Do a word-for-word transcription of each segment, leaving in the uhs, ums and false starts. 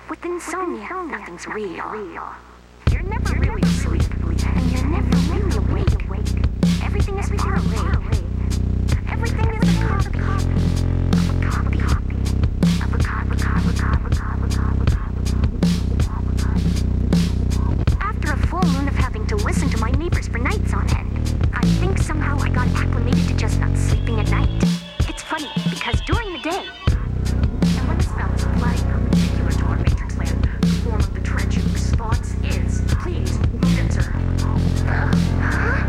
With insomnia, nothing's real. You're never really asleep, and you're never really awake. Everything is far away. Everything is a copy of a copy of a copy of a copy. After a full moon of having to listen to my neighbors for nights on end, I think somehow I got acclimated to just not sleeping at night. It's funny, because during the day, and when the spell is applied perpendicular to our matrix land, the form of the treacherous thoughts is, please, Muditzer. Uh, huh?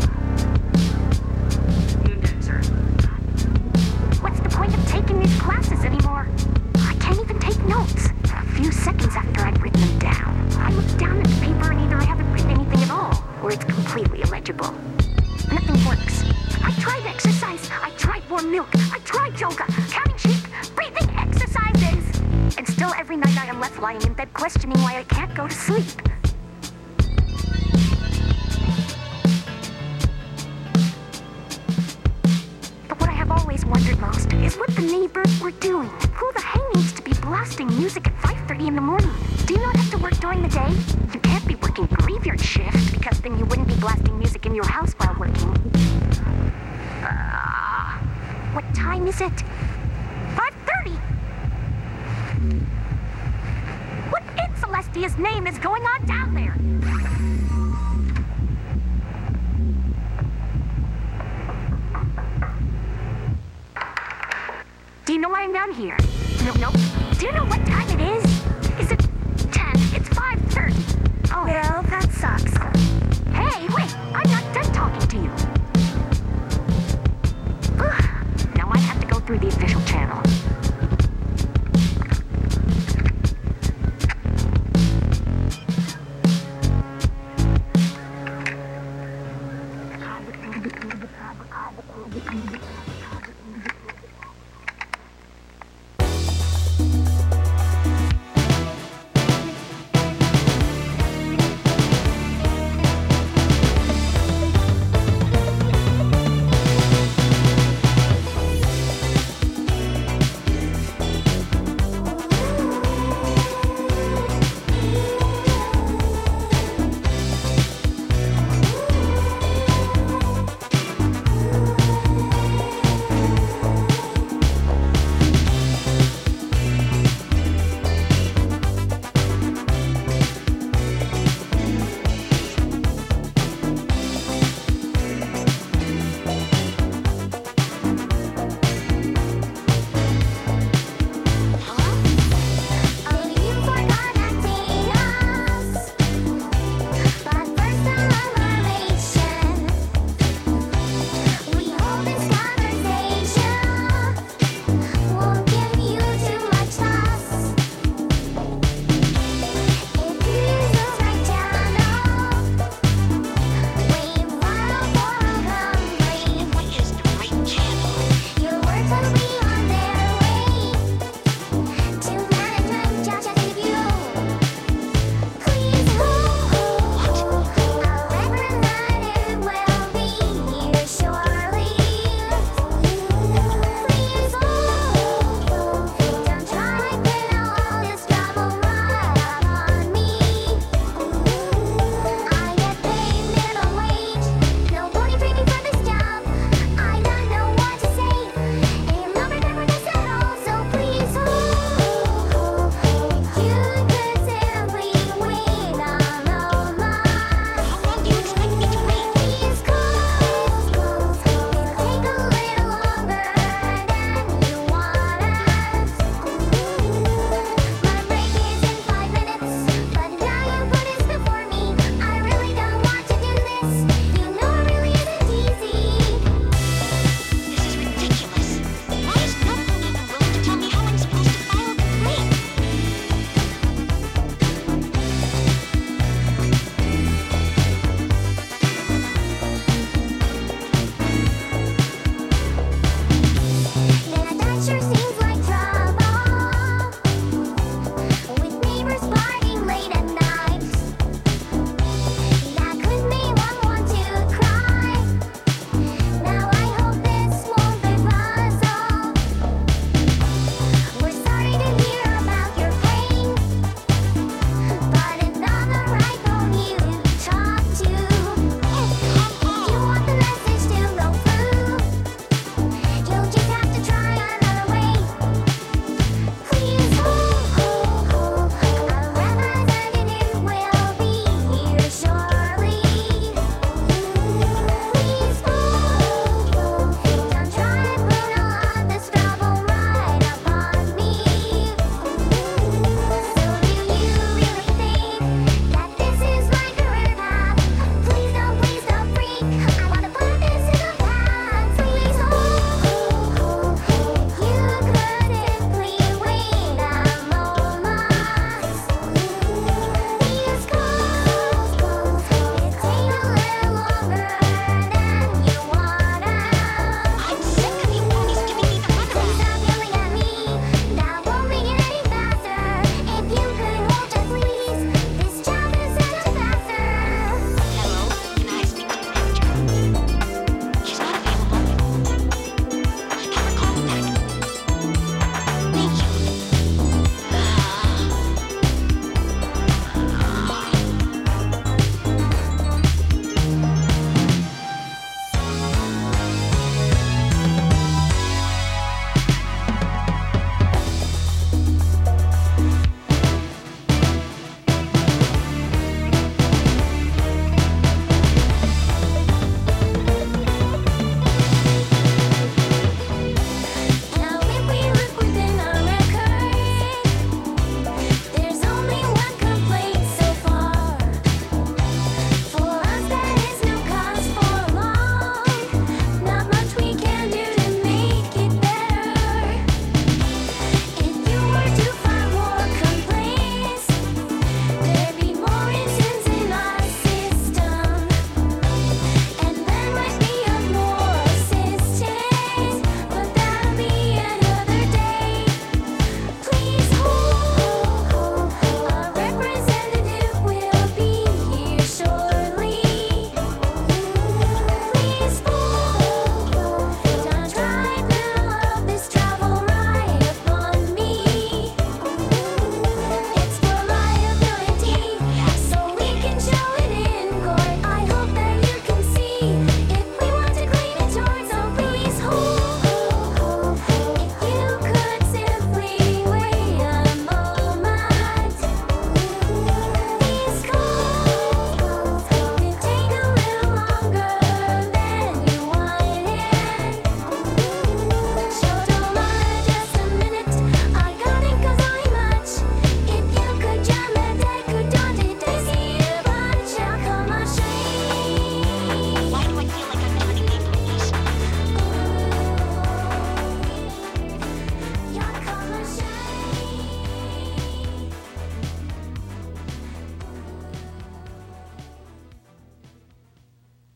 Muditzer. What's the point of taking these classes anymore? I can't even take notes. A few seconds after I've written them down, I look down at the paper and either I haven't written anything at all, or it's completely illegible. Nothing works. I tried exercise. I tried warm milk. I tried yoga, counting sheep, breathing exercises. And still every night I am left lying in bed questioning why I can't go to sleep. But what I have always wondered most is what the neighbors were doing. Who the hell needs to be blasting music at five thirty in the morning? Do you not have to work during the day? You can't be working graveyard shift, because then you wouldn't be blasting music in your house while working. Uh, what time is it? five thirty! What in Celestia's name is going on down there? Do you know why I'm down here? No, no. Do you know what time